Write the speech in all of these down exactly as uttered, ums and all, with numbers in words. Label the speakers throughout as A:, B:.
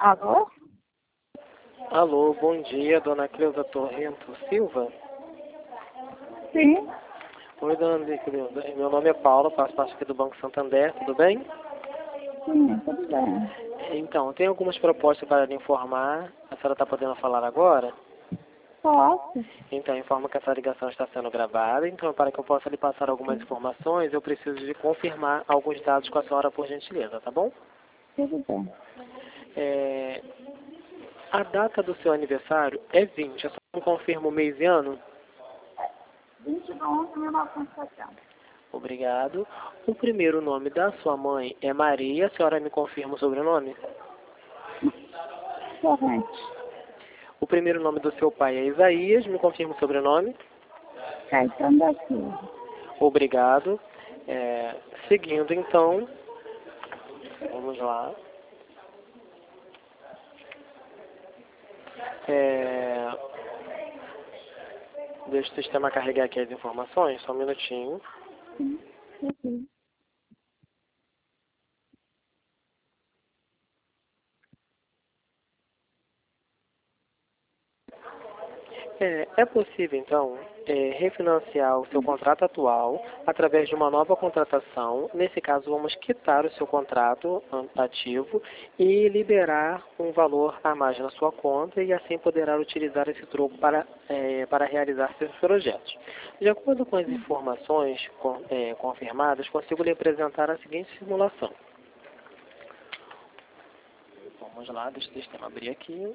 A: Alô?
B: Alô, bom dia, dona Cleusa Torrento Silva.
A: Sim.
B: Oi, dona Cleusa. Meu nome é Paula, faço parte aqui do Banco Santander, tudo bem?
A: Sim, tudo bem.
B: Então, tem algumas propostas para lhe informar. A senhora está podendo falar agora?
A: Posso?
B: Então, informo que essa ligação está sendo gravada. Então, para que eu possa lhe passar algumas informações, eu preciso de confirmar alguns dados com a senhora, por gentileza, tá bom?
A: Tudo bem.
B: É... A data do seu aniversário é vinte. A senhora me confirma o mês e ano?
A: vinte de onze de mil novecentos e setenta.
B: Obrigado. O primeiro nome da sua mãe é Maria. A senhora me confirma o sobrenome?
A: Corrente.
B: O primeiro nome do seu pai é Isaías. Me confirma o sobrenome?
A: Caetano da Silva.
B: Obrigado. É, seguindo, então, vamos lá. É, deixa o sistema carregar aqui as informações, só um minutinho.
A: Sim, sim.
B: É, é possível, então, é, refinanciar o seu contrato atual através de uma nova contratação. Nesse caso, vamos quitar o seu contrato ativo e liberar um valor a mais na sua conta e assim poderá utilizar esse troco para, é, para realizar seus projetos. De acordo com as informações com, é, confirmadas, consigo lhe apresentar a seguinte simulação. Vamos lá, deixa o sistema abrir aqui.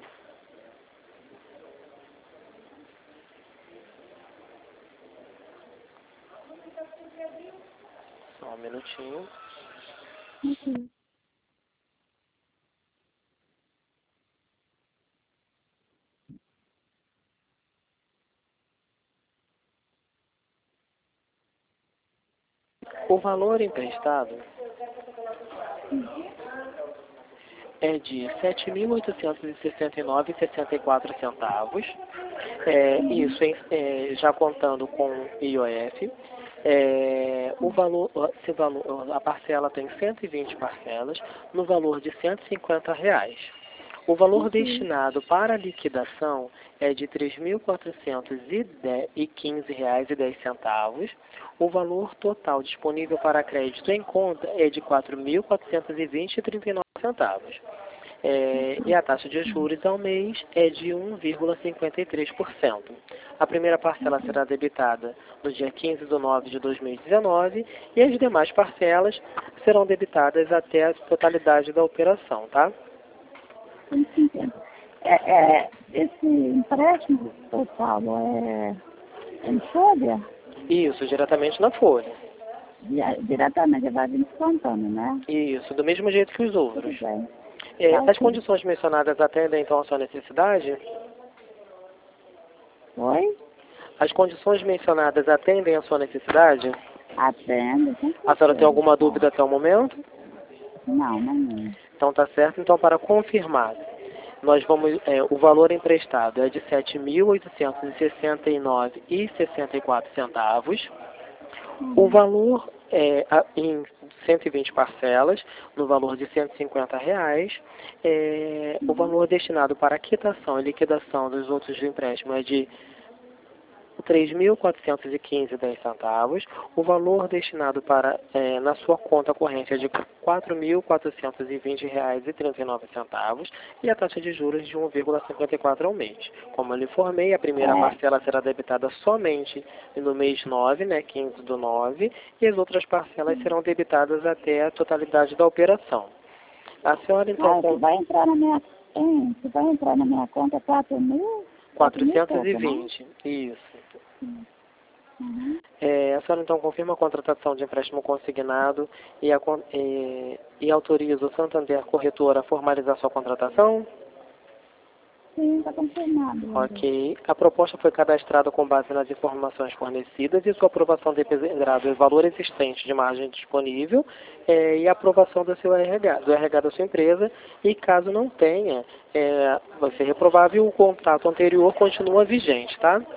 B: Só um minutinho.
A: Uhum.
B: O valor emprestado é de sete mil oitocentos e sessenta e nove reais e sessenta e quatro centavos. É, isso em, é, já contando com I O F. É, o valor, esse valor, a parcela tem cento e vinte parcelas no valor de cento e cinquenta reais. O valor destinado para a liquidação é de três mil quatrocentos e quinze reais e dez centavos. O valor total disponível para crédito em conta é de quatro mil quatrocentos e vinte reais e trinta e nove centavos. É, e a taxa de juros ao mês é de um vírgula cinquenta e três por cento. A primeira parcela será debitada no dia quinze de nove de dois mil e dezenove e as demais parcelas serão debitadas até a totalidade da operação, tá?
A: É, é, esse empréstimo total é em folha?
B: Isso, diretamente na folha.
A: Di- Diretamente, vai vir descontando, né?
B: Isso, do mesmo jeito que os outros.
A: Tudo bem.
B: É,
A: Tá
B: as
A: ok.
B: condições mencionadas atendem então a sua necessidade?
A: Oi?
B: As condições mencionadas atendem a sua necessidade?
A: Atendo. com
B: A senhora tem
A: certeza.
B: alguma dúvida até o momento?
A: Não, não.
B: Então tá certo. Então, para confirmar, nós vamos, é, o valor emprestado é de sete mil oitocentos e sessenta e nove reais e sessenta e quatro centavos. O valor é a- em cento e vinte parcelas, no valor de cento e cinquenta reais. É, o valor destinado para a quitação e liquidação dos outros empréstimos é de três mil quatrocentos e quinze reais e dez centavos. O valor destinado para é, na sua conta corrente é de quatro mil quatrocentos e vinte reais e trinta e nove centavos e a taxa de juros de um vírgula cinquenta e quatro ao mês. Como eu lhe informei, a primeira
A: É.
B: parcela será debitada somente no mês nove, né, quinze do nove, e as outras parcelas serão debitadas até a totalidade da operação. A senhora então
A: Ah, que
B: com
A: vai entrar na minha, hein, que vai entrar na minha conta quatro mil? quatro mil e
B: quatrocentos e
A: pouco, né?
B: vinte, isso.
A: Uhum.
B: É, a senhora então confirma a contratação de empréstimo consignado e, a, con- e, e autoriza o Santander Corretora a formalizar sua contratação?
A: Sim, está confirmado.
B: Ok. A proposta foi cadastrada com base nas informações fornecidas e sua aprovação dependerá do valor existente de margem disponível é, e a aprovação do seu R H, do R H da sua empresa. E caso não tenha, é, vai ser reprovável, o contrato anterior continua vigente, tá?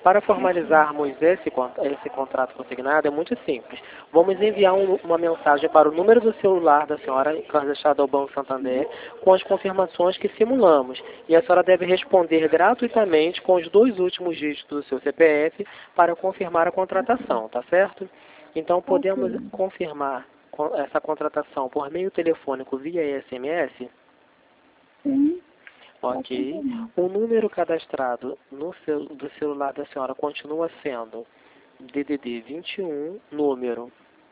B: Para formalizarmos esse, con- esse contrato consignado é muito simples. Vamos enviar um- uma mensagem para o número do celular da senhora, cadastado ao Banco Santander, com as confirmações que simulamos. E a senhora deve responder gratuitamente com os dois últimos dígitos do seu C P F para confirmar a contratação, tá certo? Então podemos
A: Ok.
B: confirmar co- essa contratação por meio telefônico via S M S?
A: Sim.
B: Ok. O número cadastrado no cel do celular da senhora continua sendo D D D vinte e um, número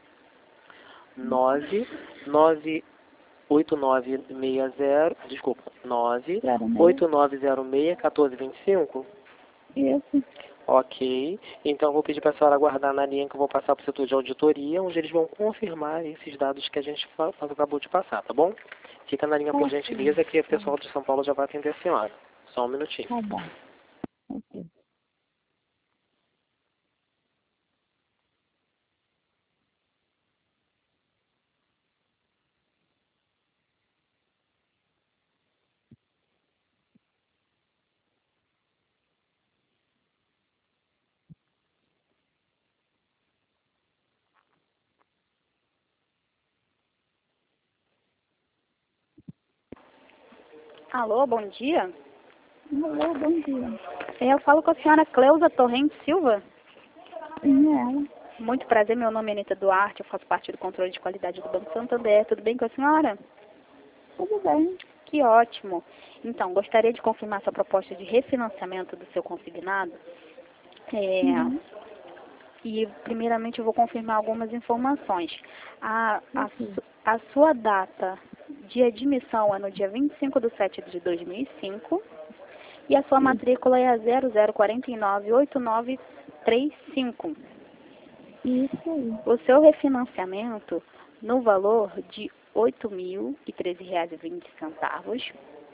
B: nove nove oito nove seis zero, desculpa, nove
A: Zero meio.
B: oito nove zero seis um quatro dois cinco.
A: Isso.
B: Ok. Então vou pedir para a senhora aguardar na linha que eu vou passar para o setor de auditoria, onde eles vão confirmar esses dados que a gente fa- acabou de passar, tá bom? Fica na linha por
A: Ok.
B: gentileza que o pessoal de São Paulo já vai atender a senhora. Só um minutinho.
A: Tá bom. Ok.
C: Alô, bom dia.
A: Alô, bom dia.
C: Eu falo com a senhora Cleusa Torrente Silva.
A: Sim, é ela.
C: Muito prazer, meu nome é Anita Duarte, eu faço parte do controle de qualidade do Banco Santander. Tudo bem com a senhora?
A: Tudo bem.
C: Que ótimo. Então, gostaria de confirmar sua proposta de refinanciamento do seu consignado. É,
A: Uhum.
C: E, primeiramente, eu vou confirmar algumas informações. A, a,
A: Ok.
C: su- a sua data de admissão é no dia vinte e cinco de setembro de dois mil e cinco. E a sua
A: Isso.
C: matrícula é a zero zero quatro nove oito nove três cinco.
A: Isso aí.
C: O seu refinanciamento no valor de oito mil e treze reais e vinte centavos.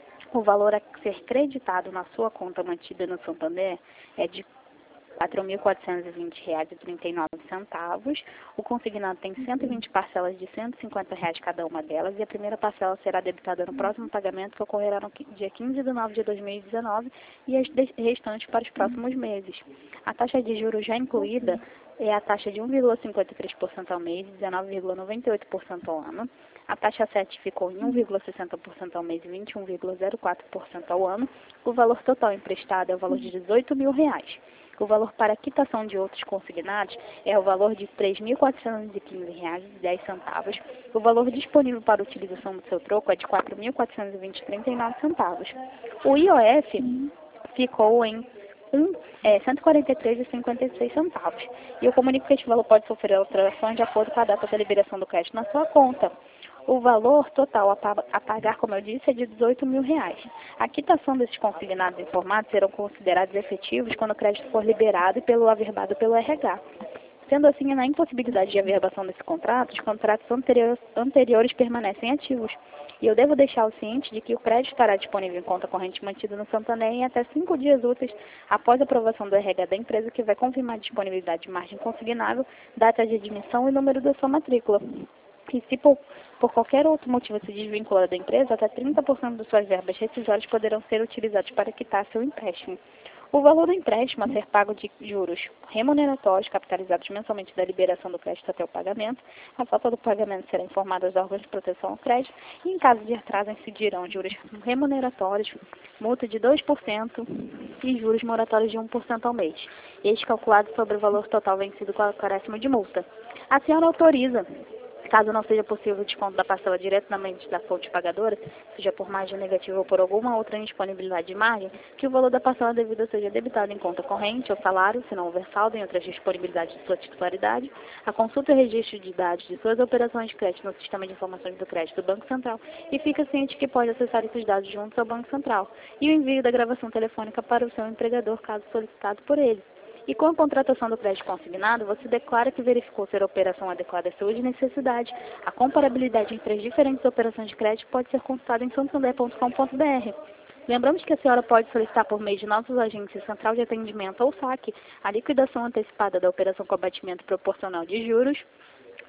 C: O valor a ser creditado na sua conta mantida no Santander é de quatro mil quatrocentos e vinte reais e trinta e nove centavos. O consignado tem cento e vinte parcelas de cento e cinquenta reais cada uma delas e a primeira parcela será debitada no próximo pagamento que ocorrerá no qui- dia quinze de nove de dois mil e dezenove e as de- restantes para os próximos meses. A taxa de juros já incluída é a taxa de um vírgula cinquenta e três por cento ao mês e dezenove vírgula noventa e oito por cento ao ano. A taxa sete ficou em um vírgula sessenta por cento ao mês e vinte e um vírgula zero quatro por cento ao ano. O valor total emprestado é o valor de dezoito mil reais. O valor para quitação de outros consignados é o valor de três mil quatrocentos e quinze reais e dez centavos. O valor disponível para utilização do seu troco é de quatro mil quatrocentos e vinte reais e trinta e nove centavos. O I O F ficou em um, é, cento e quarenta e três reais e cinquenta e seis centavos. E eu comunico que este valor pode sofrer alterações de acordo com a data da liberação do crédito na sua conta. O valor total a pa- a pagar, como eu disse, é de dezoito mil reais. A quitação desses consignados informados serão considerados efetivos quando o crédito for liberado e pelo averbado pelo R H. Sendo assim, na impossibilidade de averbação desse contrato, os contratos anteriores, anteriores permanecem ativos. E eu devo deixá-lo ciente de que o crédito estará disponível em conta corrente mantida no Santander em até cinco dias úteis após a aprovação do R H da empresa, que vai confirmar a disponibilidade de margem consignável, data de admissão e número da sua matrícula. E se por, por qualquer outro motivo se desvincular da empresa, até trinta por cento de suas verbas rescisórias poderão ser utilizados para quitar seu empréstimo. O valor do empréstimo a ser pago de juros remuneratórios capitalizados mensalmente da liberação do crédito até o pagamento. A falta do pagamento será informada aos órgãos de proteção ao crédito e, em caso de atraso, incidirão juros remuneratórios, multa de dois por cento e juros moratórios de um por cento ao mês. Este calculado sobre o valor total vencido com acréscimo de multa. A senhora autoriza, caso não seja possível o desconto da parcela diretamente da fonte pagadora, seja por margem negativa ou por alguma outra indisponibilidade de margem, que o valor da parcela devida seja debitado em conta corrente ou salário, se não houver saldo em outras disponibilidades de sua titularidade, a consulta e registro de dados de suas operações de crédito no Sistema de Informações do Crédito do Banco Central e fica ciente que pode acessar esses dados juntos ao Banco Central e o envio da gravação telefônica para o seu empregador, caso solicitado por ele. E com a contratação do crédito consignado, você declara que verificou ser a operação adequada à sua necessidade. A comparabilidade entre as diferentes operações de crédito pode ser consultada em santander ponto com ponto br. Lembramos que a senhora pode solicitar por meio de nossos agentes Central de Atendimento ou saque a liquidação antecipada da operação com abatimento proporcional de juros,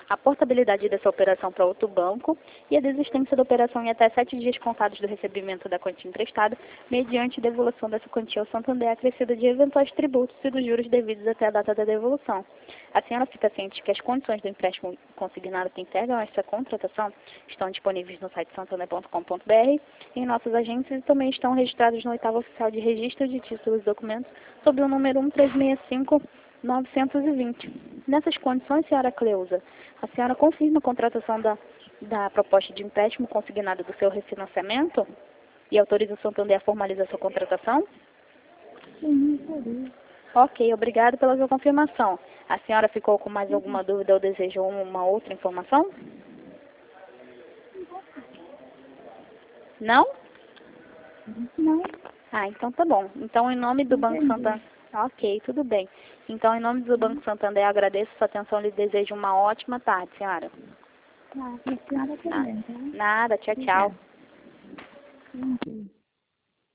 C: a portabilidade dessa operação para outro banco e a desistência da operação em até sete dias contados do recebimento da quantia emprestada, mediante devolução dessa quantia ao Santander acrescida de eventuais tributos e dos juros devidos até a data da devolução. A senhora fica ciente que as condições do empréstimo consignado que integram essa contratação estão disponíveis no site santander ponto com ponto br, em nossas agências e também estão registrados no oitavo oficial de registro de títulos e documentos sob o número um três seis cinco nove dois zero. Nessas condições, senhora Cleusa, a senhora confirma a contratação da, da proposta de empréstimo consignado do seu refinanciamento e autoriza o Santander a formalizar sua contratação?
A: Sim, sim.
C: Ok, obrigado pela sua confirmação. A senhora ficou com mais alguma dúvida ou desejou uma outra informação? Não?
A: Não.
C: Ah, então tá bom. Então, em nome do Banco
A: Entendi.
C: Santander... Ok, tudo bem. Então, em nome do Banco Santander, eu agradeço sua atenção e lhe desejo uma ótima tarde, senhora.
A: Tá, a senhora também, tá?
C: Nada, tchau, tchau.
A: Entendi.